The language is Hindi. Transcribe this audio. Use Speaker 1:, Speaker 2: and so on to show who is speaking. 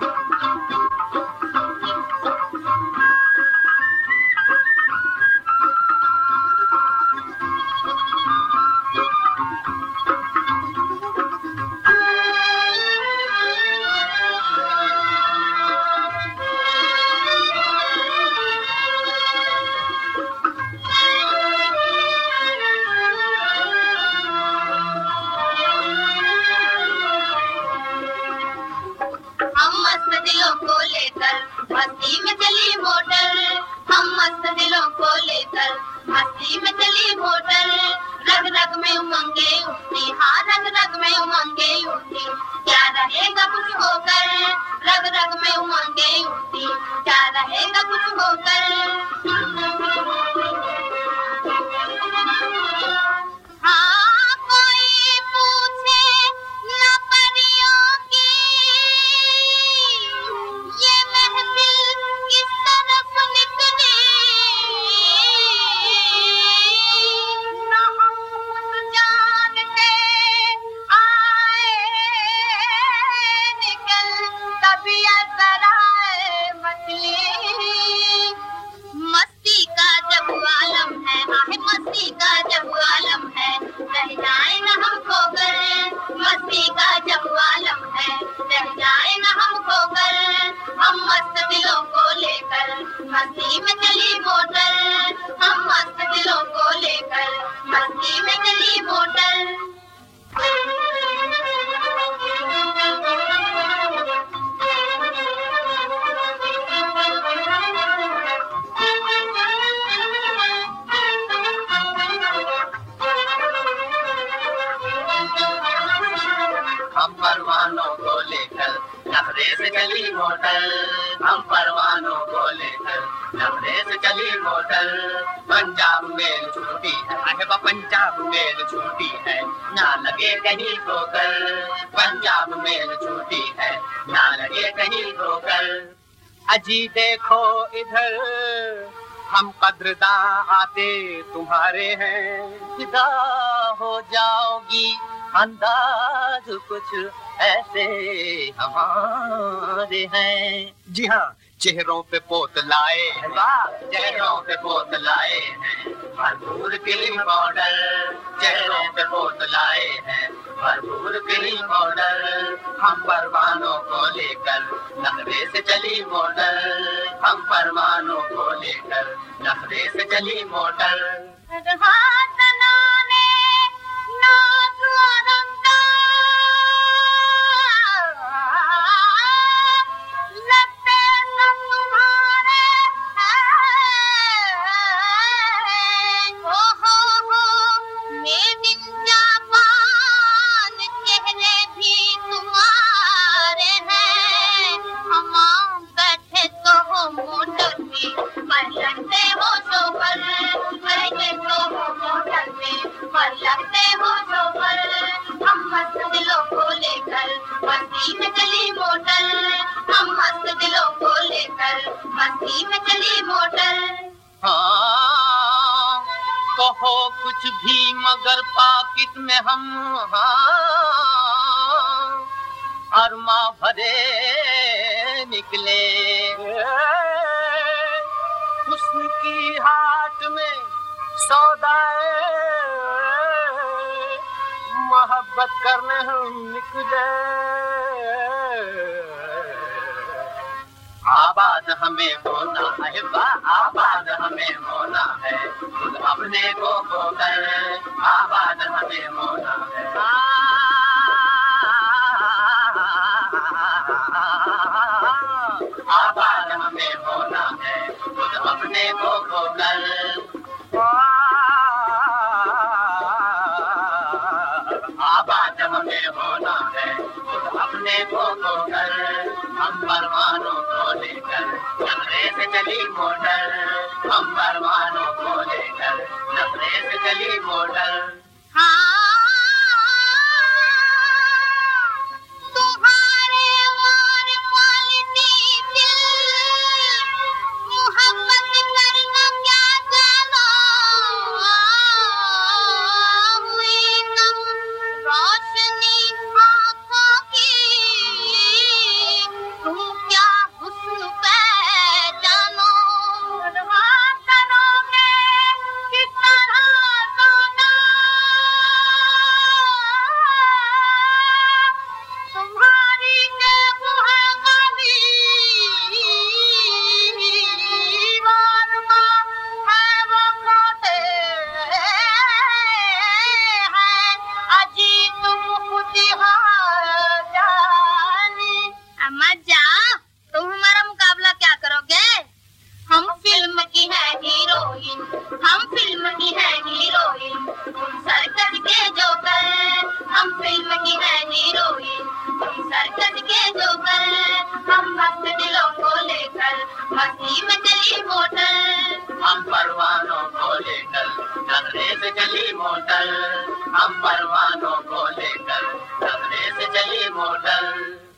Speaker 1: मस्ती में चली मोटर, हम मस्त दिलों को लेकर मस्ती में चली मोटर। रग रग में उमंगे उठती, हाँ रग रग में उमंगे उठती, क्या रहेगा कुछ होकर। रग रग में उमंगे उठती, क्या रहेगा कुछ होकर। हाँ कोई पूछे न परियों की, ये महफिल किस तरफ निकली। न हम कुछ जानते आए निकल, कभी असर आए मछली। मस्ती का जब आलम है, आहे मस्ती का जब आलम है, रह जाए न हम खोकर। मस्ती का जब आलम है, रह जाए न हम खोकर। हम मस्त दिलों को लेकर मस्ती में चली मोटर, हम मस्त दिलों को लेकर मस्ती में चली मोटर।
Speaker 2: हम परवानों को लेकर नखरे से चली मोटर, हम परवानों को लेकर नखरे से चली मोटर। पंजाब मेल छूटी है, अरे पंजाब मेल छूटी है, ना लगे कहीं ठोकर। पंजाब मेल छूटी है, ना लगे कहीं ठोकर। अजी देखो इधर, हम कद्रदां आते तुम्हारे हैं, फिदा हो जाओगी अंदाज कुछ ऐसे हमारे हैं। जी हाँ, चेहरों पे पोत लाए हैं, चेहरों पे पोत लाए हैं भरपूर क्रीम पाउडर। चेहरों पे पोत लाए हैं भरपूर क्रीम पाउडर। हम परवानों को लेकर नखरे से चली मोटर, हम परवानों को लेकर नखरे से चली मोटर।
Speaker 1: मस्ती में चली मोटर, हम मस्त दिलों को लेकर मस्ती में चली मोटर।
Speaker 2: हाँ कहो कुछ भी मगर पाकिट में हम हाँ अरमा भरे निकले। हुस्न की हाट में सौदाए मोहब्बत करने हम निकले। आबाद हमें होना है, आबाद हमें होना है, खुद अपने को खोकर। आबाद हमें होना है, आबाद हमें होना है, खुद अपने को खोकर। आबाद हमें होना है, खुद अपने को खोकर। हम परवानों को लेकर नखरे से चली मोटर, हम परवानों को लेकर नखरे से चली मोटर।
Speaker 1: तुम दिल्ली में चली मोटर।
Speaker 2: हम परवानों को लेकर नखरे से चली मोटर। हम परवानों को लेकर नखरे से चली मोटर।